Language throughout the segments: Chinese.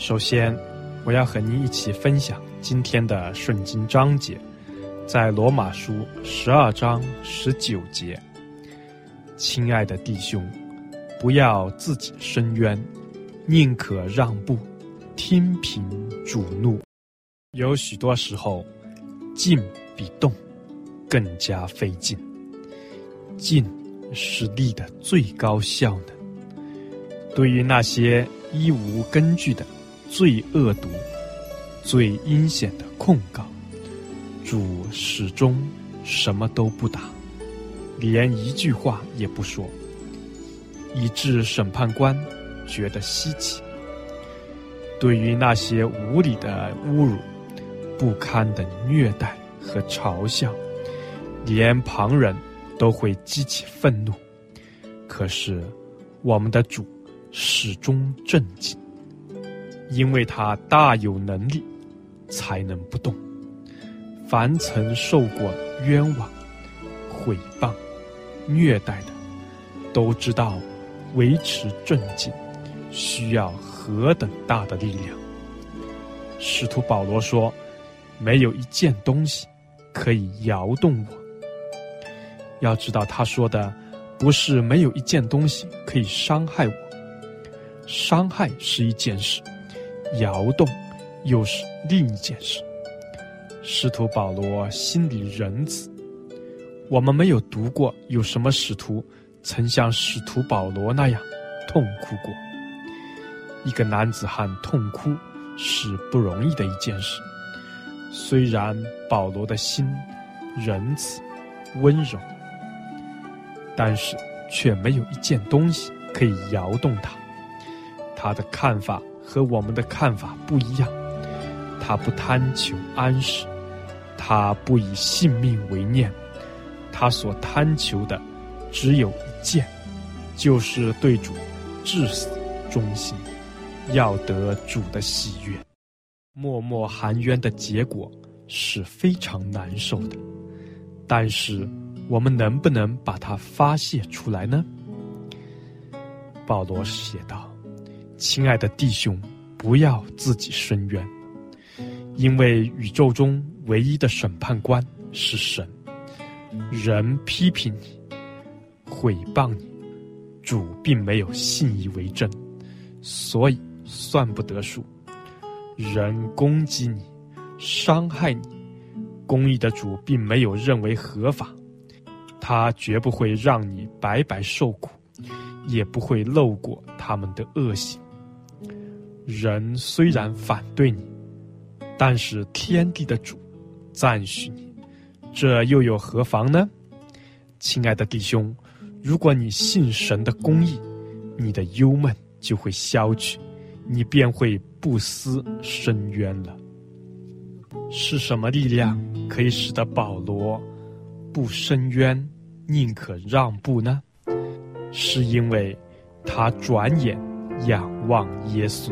首先，我要和您一起分享今天的圣经章节，在罗马书12章19节。亲爱的弟兄，不要自己伸冤，宁可让步，听凭主怒。有许多时候，静比动更加费劲。静是力的最高效能。对于那些一无根据的最恶毒、最阴险的控告，主始终什么都不答，连一句话也不说，以致审判官觉得稀奇。对于那些无理的侮辱、不堪的虐待和嘲笑，连旁人都会激起愤怒。可是我们的主始终镇静，因为他大有能力，才能不动。凡曾受过冤枉、毁谤、虐待的，都知道维持镇静需要何等大的力量。使徒保罗说，没有一件东西可以摇动我。要知道，他说的不是没有一件东西可以伤害我，伤害是一件事，摇动又是另一件事。使徒保罗心里仁慈，我们没有读过有什么使徒曾像使徒保罗那样痛哭过。一个男子汉痛哭是不容易的一件事，虽然保罗的心仁慈温柔，但是却没有一件东西可以摇动他。他的看法和我们的看法不一样，他不贪求安适，他不以性命为念，他所贪求的只有一件，就是对主至死忠心，要得主的喜悦。默默含冤的结果是非常难受的，但是我们能不能把它发泄出来呢？保罗写道，亲爱的弟兄，不要自己伸冤，因为宇宙中唯一的审判官是神。人批评你、毁谤你，主并没有信以为真，所以算不得数。人攻击你、伤害你，公义的主并没有认为合法，他绝不会让你白白受苦，也不会漏过他们的恶行。人虽然反对你，但是天地的主赞许你，这又有何妨呢？亲爱的弟兄，如果你信神的公义，你的忧闷就会消去，你便会不思伸冤了。是什么力量可以使得保罗不伸冤，宁可让步呢？是因为他转眼仰望耶稣。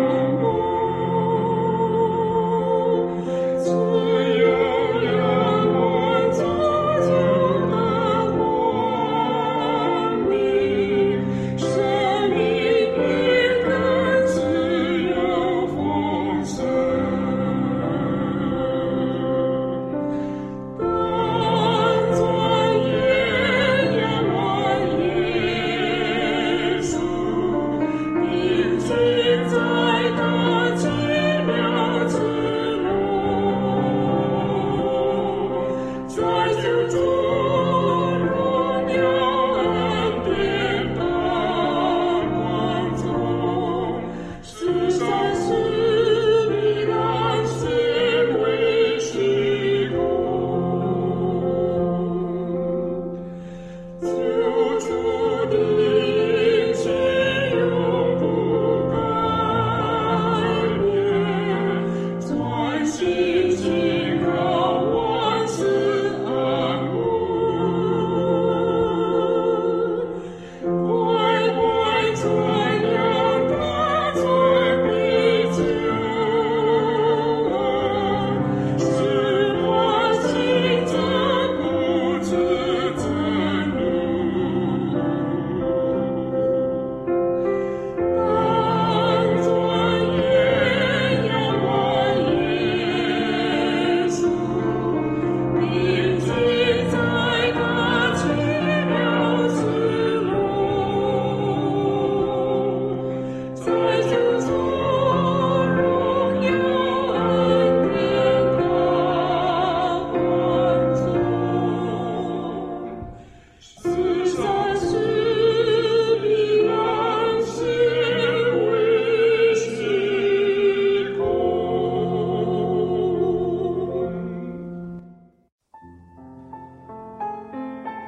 自由。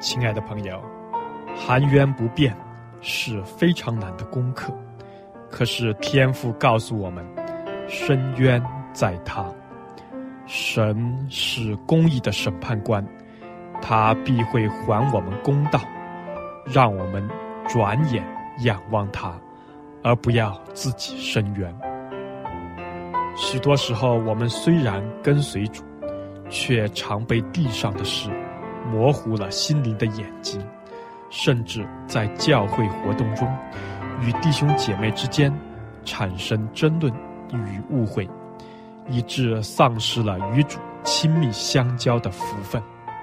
亲爱的朋友，含冤不辩是非常难的功课，可是天父告诉我们，伸冤在他。神是公义的审判官，他必会还我们公道，让我们转眼仰望他，而不要自己伸冤。许多时候，我们虽然跟随主，却常被地上的事模糊了心灵的眼睛，甚至在教会活动中与弟兄姐妹之间产生争论与误会，以致丧失了与主亲密相交的福分。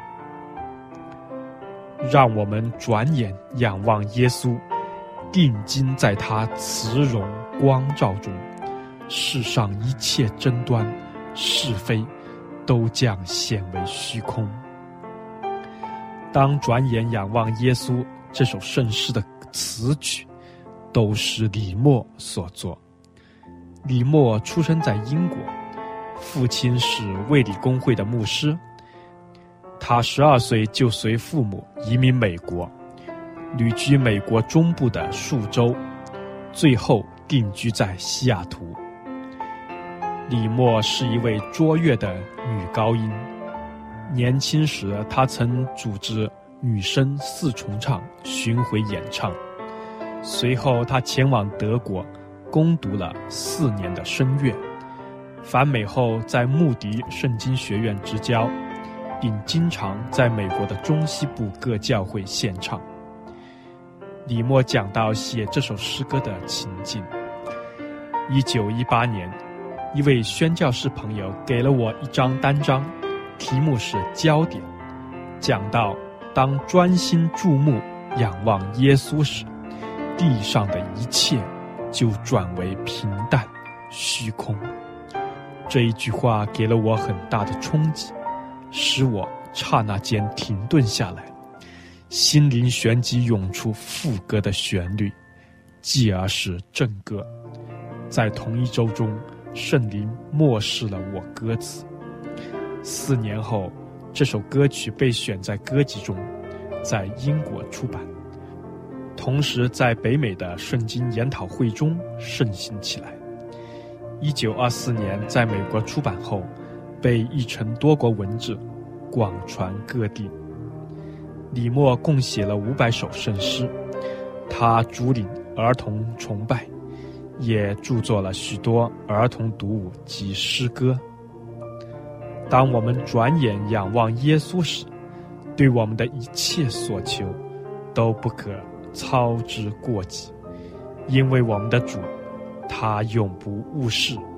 让我们转眼仰望耶稣，定睛在他慈容光照中，世上一切争端是非都将显为虚空。当转眼仰望耶稣这首圣诗的词曲都是李默所作。李默出生在英国，父亲是卫理公会的牧师。他12岁就随父母移民美国，旅居美国中部的数州，最后定居在西雅图。李默是一位卓越的女高音，年轻时她曾组织女声4重唱巡回演唱，随后她前往德国攻读了4年的声乐，返美后在穆迪圣经学院执教，并经常在美国的中西部各教会献唱。李默讲到写这首诗歌的情境。1918年，一位宣教士朋友给了我一张单张，题目是焦点，讲到当专心注目仰望耶稣时，地上的一切就转为平淡虚空。这一句话给了我很大的冲击，使我刹那间停顿下来，心灵旋即涌出副歌的旋律，继而是正歌。在同一周中，圣灵默示了我歌词。4年后，这首歌曲被选在歌集中，在英国出版，同时在北美的圣经研讨会中盛行起来。1924年在美国出版后，被译成多国文字，广传各地。李默共写了500首圣诗，他主领儿童崇拜，也著作了许多儿童读物及诗歌。当我们转眼仰望耶稣时，对我们的一切所求都不可操之过急，因为我们的主，他永不误事。